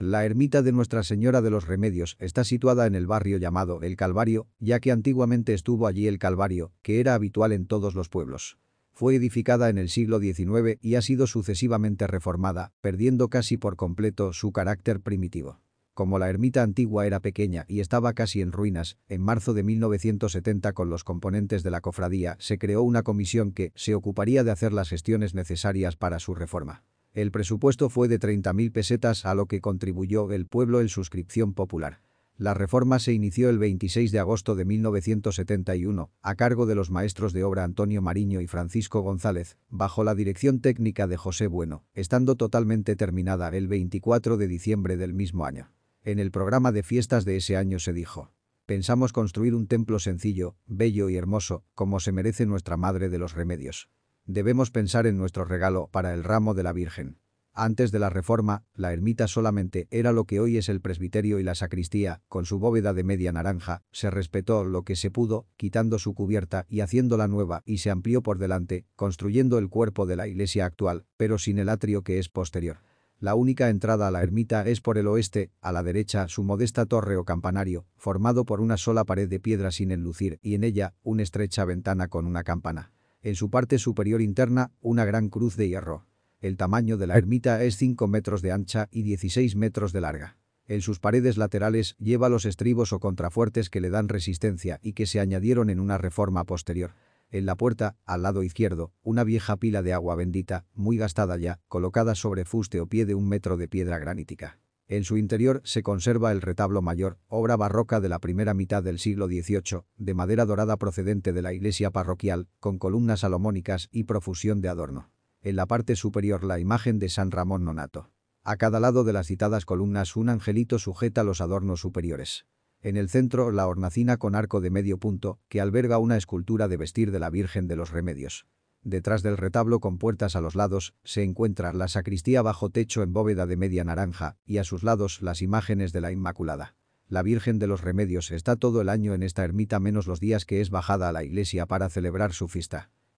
La ermita de Nuestra Señora de los Remedios está situada en el barrio llamado El Calvario, ya que antiguamente estuvo allí el Calvario, que era habitual en todos los pueblos. Fue edificada en el siglo XIX y ha sido sucesivamente reformada, perdiendo casi por completo su carácter primitivo. Como la ermita antigua era pequeña y estaba casi en ruinas, en marzo de 1970 con los componentes de la cofradía se creó una comisión que se ocuparía de hacer las gestiones necesarias para su reforma. El presupuesto fue de 30.000 pesetas a lo que contribuyó el pueblo en suscripción popular. La reforma se inició el 26 de agosto de 1971, a cargo de los maestros de obra Antonio Mariño y Francisco González, bajo la dirección técnica de José Bueno, estando totalmente terminada el 24 de diciembre del mismo año. En el programa de fiestas de ese año se dijo: pensamos construir un templo sencillo, bello y hermoso, como se merece nuestra Madre de los Remedios. Debemos pensar en nuestro regalo para el ramo de la Virgen. Antes de la reforma, la ermita solamente era lo que hoy es el presbiterio y la sacristía, con su bóveda de media naranja, se respetó lo que se pudo, quitando su cubierta y haciéndola nueva y se amplió por delante, construyendo el cuerpo de la iglesia actual, pero sin el atrio que es posterior. La única entrada a la ermita es por el oeste, a la derecha su modesta torre o campanario, formado por una sola pared de piedra sin enlucir y en ella una estrecha ventana con una campana. En su parte superior interna, una gran cruz de hierro. El tamaño de la ermita es 5 metros de ancha y 16 metros de larga. En sus paredes laterales lleva los estribos o contrafuertes que le dan resistencia y que se añadieron en una reforma posterior. En la puerta, al lado izquierdo, una vieja pila de agua bendita, muy gastada ya, colocada sobre fuste o pie de 1 metro de piedra granítica. En su interior se conserva el retablo mayor, obra barroca de la primera mitad del siglo XVIII, de madera dorada procedente de la iglesia parroquial, con columnas salomónicas y profusión de adorno. En la parte superior la imagen de San Ramón Nonato. A cada lado de las citadas columnas un angelito sujeta los adornos superiores. En el centro la hornacina con arco de medio punto, que alberga una escultura de vestir de la Virgen de los Remedios. Detrás del retablo con puertas a los lados, se encuentra la sacristía bajo techo en bóveda de media naranja, y a sus lados las imágenes de la Inmaculada. La Virgen de los Remedios está todo el año en esta ermita menos los días que es bajada a la iglesia para celebrar su fiesta.